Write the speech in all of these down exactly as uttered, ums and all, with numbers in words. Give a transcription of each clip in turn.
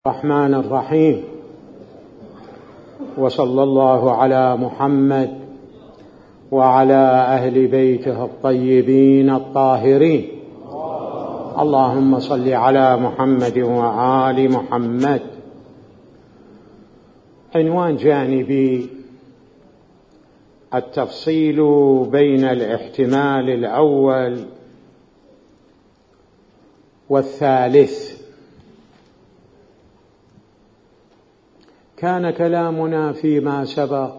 الرحمن الرحيم، وصلى الله على محمد وعلى أهل بيته الطيبين الطاهرين. اللهم صل على محمد وآل محمد. عنوان جانبي: التفصيل بين الاحتمال الأول والثالث. كان كلامنا فيما سبق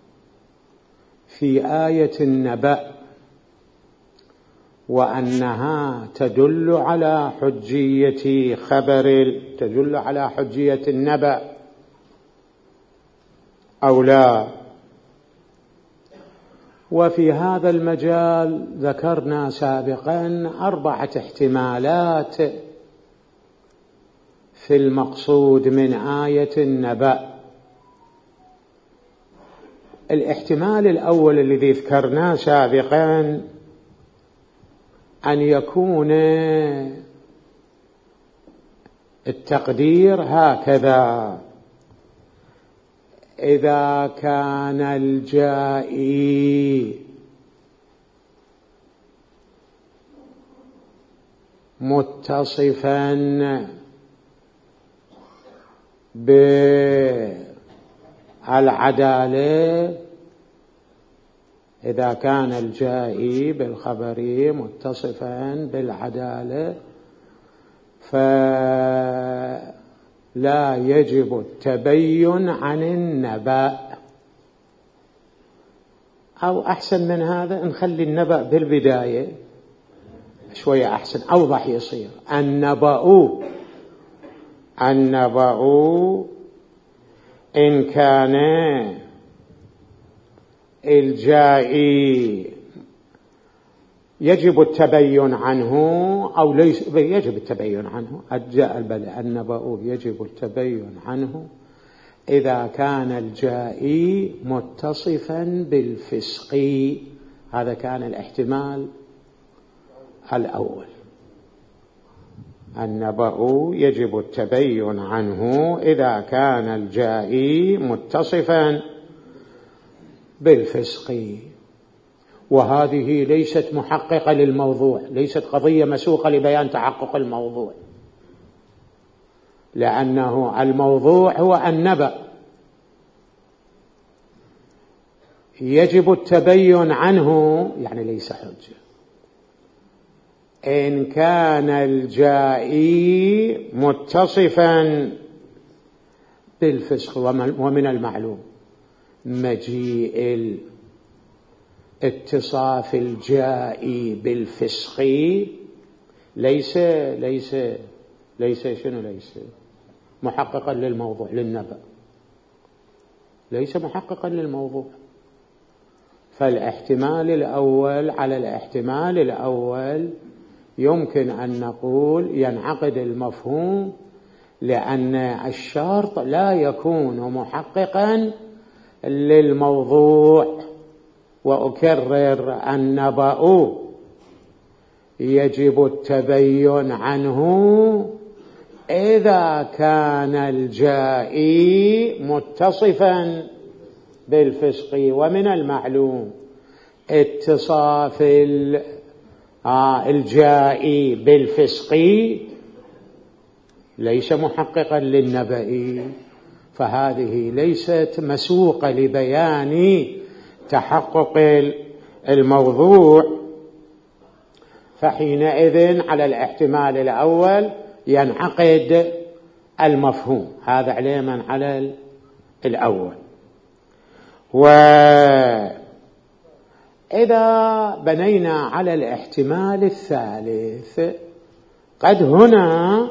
في آية النبأ، وأنها تدل على حجية خبر تدل على حجية النبأ أو لا. وفي هذا المجال ذكرنا سابقا أربعة احتمالات في المقصود من آية النبأ. الاحتمال الأول الذي ذكرناه سابقا أن يكون التقدير هكذا: إذا كان الجائي متصفا بالعدالة إذا كان الجائي بالخبر متصفا بالعدالة فلا يجب التبين عن النبأ. أو أحسن من هذا نخلي النبأ بالبداية شوية أحسن، أوضح يصير. النبأ النبأ إن كان الجائي يجب التبين عنه أو ليس يجب التبين عنه. النبأ يجب التبين عنه إذا كان الجائي متصفا بالفسق. هذا كان الاحتمال الأول. النبأ يجب التبين عنه إذا كان الجائي متصفا بالفسق. وهذه ليست محققة للموضوع، ليست قضية مسوقة لبيان تحقق الموضوع، لأنه الموضوع هو النبأ. يجب التبين عنه يعني ليس حجة إن كان الجائي متصفا بالفسق. ومن المعلوم مجيء اتصاف الجائي بالفسق ليس ليس ليس شنو ليس محققا للموضوع للنبأ، ليس محققا للموضوع. فالاحتمال الأول على الاحتمال الأول يمكن أن نقول ينعقد المفهوم، لأن الشرط لا يكون محققا للموضوع. وأكرر: النبأ يجب التبين عنه إذا كان الجائي متصفا بالفسق. ومن المعلوم اتصاف الجائي بالفسق ليس محققا للنبأ، فهذه ليست مسوقة لبيان تحقق الموضوع. فحينئذ على الاحتمال الأول ينعقد المفهوم. هذا علما على الأول. وإذا بنينا على الاحتمال الثالث، قد هنا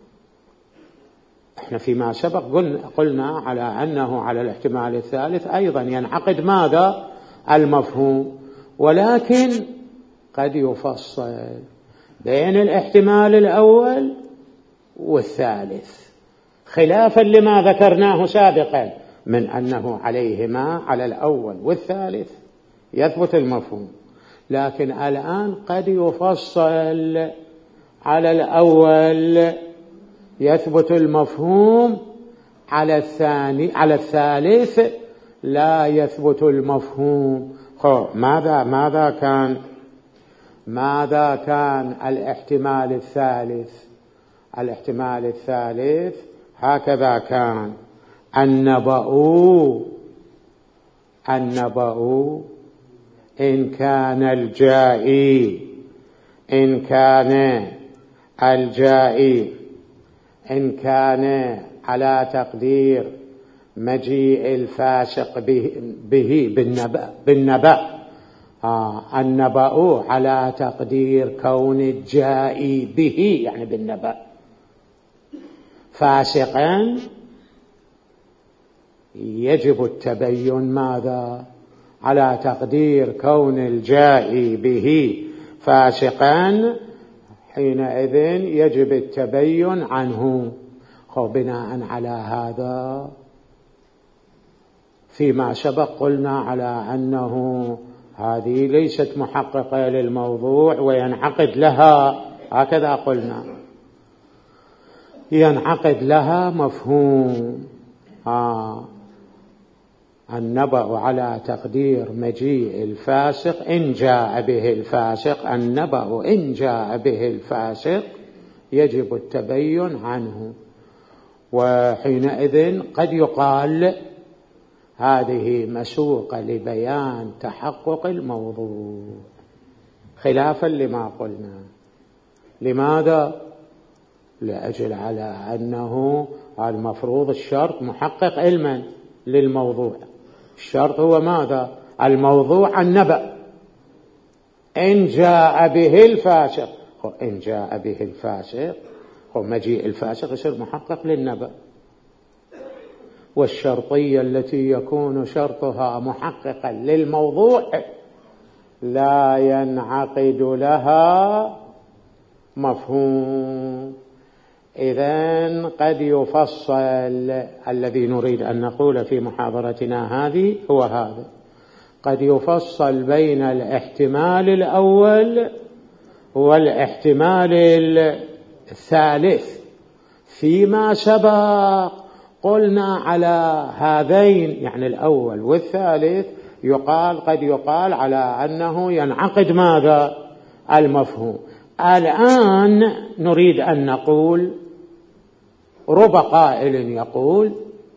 احنا فيما سبق قلنا, قلنا على أنه على الاحتمال الثالث أيضا ينعقد ماذا؟ المفهوم. ولكن قد يفصل بين الاحتمال الأول والثالث، خلافا لما ذكرناه سابقا من أنه عليهما على الأول والثالث يثبت المفهوم. لكن الآن قد يفصل على الأول يثبت المفهوم على الثاني على الثالث لا يثبت المفهوم. ماذا ماذا كان ماذا كان الاحتمال الثالث؟ الاحتمال الثالث هكذا كان: النبأ النبأ إن كان الجائي إن كان الجائي إن كان على تقدير مجيء الفاسق به, به بالنبأ, بالنبأ آه النبأ على تقدير كون الجائي به يعني بالنبأ فاسقا، يجب التبين ماذا؟ على تقدير كون الجائي به فاسقا، حينئذ يجب التبين عنه. بناء على هذا فيما سبق قلنا على أنه هذه ليست محققة للموضوع وينعقد لها، هكذا قلنا، ينعقد لها مفهوم آه النبأ على تقدير مجيء الفاسق إن جاء به الفاسق، النبأ إن جاء به الفاسق يجب التبين عنه. وحينئذ قد يقال هذه مسوقة لبيان تحقق الموضوع خلافا لما قلنا. لماذا؟ لأجل على أنه المفروض الشرط محقق علما للموضوع. الشرط هو ماذا؟ الموضوع النبأ إن جاء به الفاسق. إن جاء به الفاسق مجيء الفاسق يصير محقق للنبأ. والشرطية التي يكون شرطها محققا للموضوع لا ينعقد لها مفهوم. إذن قد يفصل الذي نريد أن نقول في محاضرتنا هذه هو هذا: قد يفصل بين الاحتمال الأول والاحتمال الثالث. فيما سبق قلنا على هذين يعني الأول والثالث يقال قد يقال على أنه ينعقد ماذا؟ المفهوم. الآن نريد أن نقول رب قائل يقول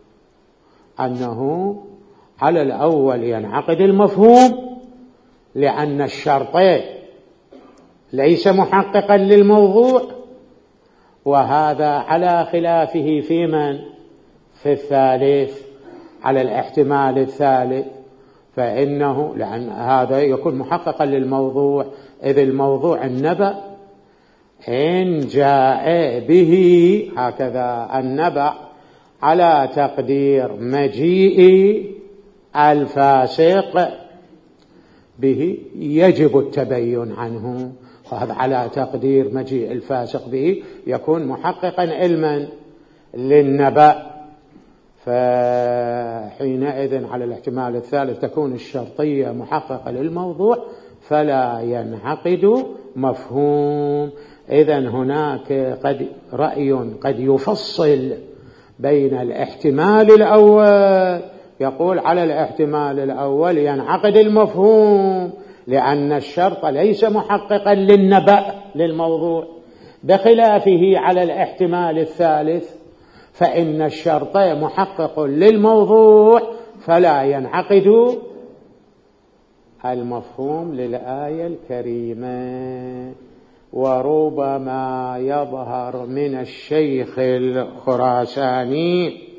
أنه على الأول ينعقد المفهوم لأن الشرطين ليس محققا للموضوع، وهذا على خلافه في من؟ في الثالث، على الاحتمال الثالث، فإنه لأن هذا يكون محققا للموضوع، إذ الموضوع النبأ إن جاء به هكذا النبأ على تقدير مجيء الفاسق به يجب التبين عنه. وهذا على تقدير مجيء الفاسق به يكون محققا علما للنبأ، فحينئذ على الاحتمال الثالث تكون الشرطية محققة للموضوع فلا ينعقد مفهوم. إذن هناك قد رأي قد يفصل بين الاحتمال الأول، يقول على الاحتمال الأول ينعقد المفهوم لأن الشرط ليس محققا للنبأ للموضوع، بخلافه على الاحتمال الثالث فإن الشرط محقق للموضوع فلا ينعقد المفهوم للآية الكريمة. وربما يظهر من الشيخ الخراساني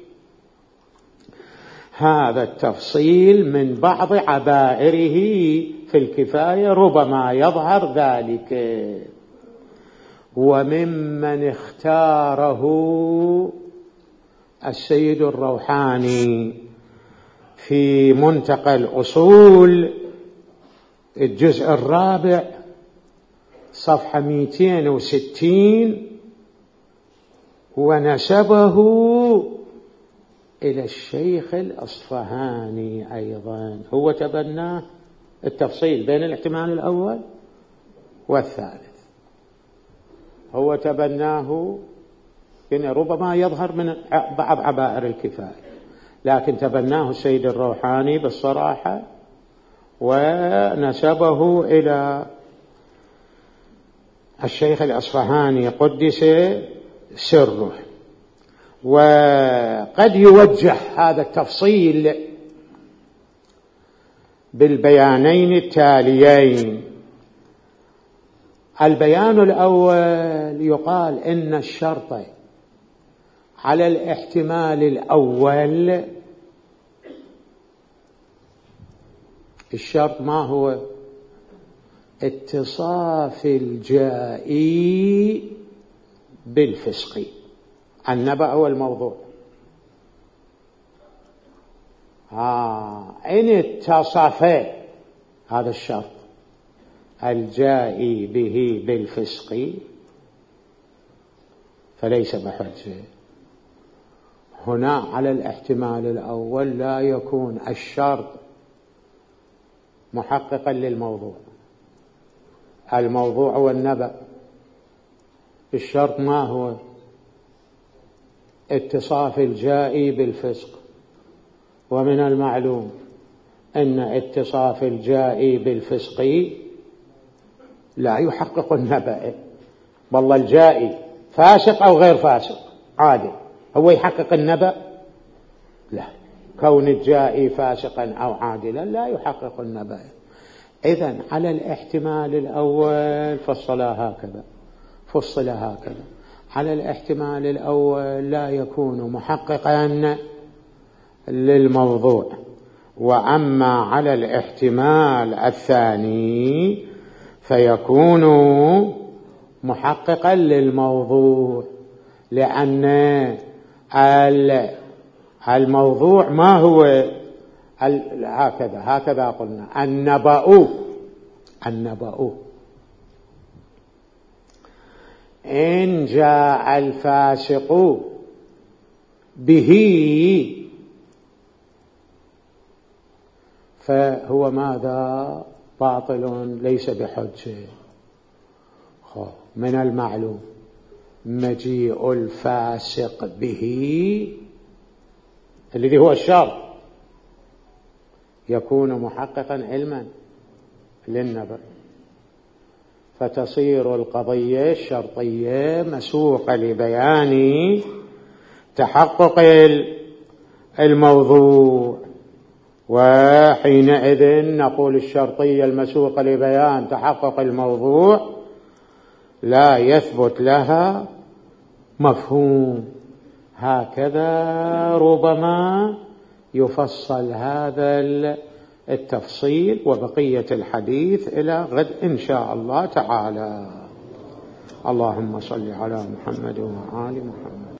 هذا التفصيل من بعض عبائره في الكفاية، ربما يظهر ذلك. وممن اختاره السيد الروحاني في منتقى الأصول الجزء الرابع صفحة مئتين وستين، ونسبه إلى الشيخ الأصفهاني أيضا، هو تبناه التفصيل بين الاحتمال الأول والثالث، هو تبناه يعني ربما يظهر من بعض عبائر الكفاية، لكن تبناه السيد الروحاني بالصراحة ونسبه إلى الشيخ الأصفهاني قدس سره. وقد يوجه هذا التفصيل بالبيانين التاليين. البيان الأول يقال إن الشرط على الاحتمال الأول، الشرط ما هو؟ اتصاف الجائي بالفسق. النبأ هو الموضوع. آه إن اتصف هذا الشرط الجائي به بالفسق فليس بحجة. هنا على الاحتمال الأول لا يكون الشرط محققا للموضوع. الموضوع هو النبأ، الشرط ما هو؟ اتصاف الجائي بالفسق. ومن المعلوم أن اتصاف الجائي بالفسق لا يحقق النبأ. والله الجائي فاسق أو غير فاسق عادل، هو يحقق النبأ؟ لا، كون الجائي فاسقا أو عادلا لا يحقق النبأ. إذن على الاحتمال الأول فصلها هكذا فصل هكذا. على الاحتمال الأول لا يكون محققا للموضوع. وأما على الاحتمال الثاني فيكون محققا للموضوع، لأن الموضوع ما هو هكذا هكذا قلنا النبأ. النبأ إن جاء الفاسق به فهو ماذا؟ باطل ليس بحجة. من المعلوم مجيء الفاسق به الذي هو الشرط يكون محققا علما للنبأ، فتصير القضية الشرطية مسوقة لبيان تحقق الموضوع. وحينئذ نقول الشرطية المسوقة لبيان تحقق الموضوع لا يثبت لها مفهوم. هكذا ربما يفصل هذا التفصيل وبقية الحديث إلى غد إن شاء الله تعالى. اللهم صل على محمد وآل محمد.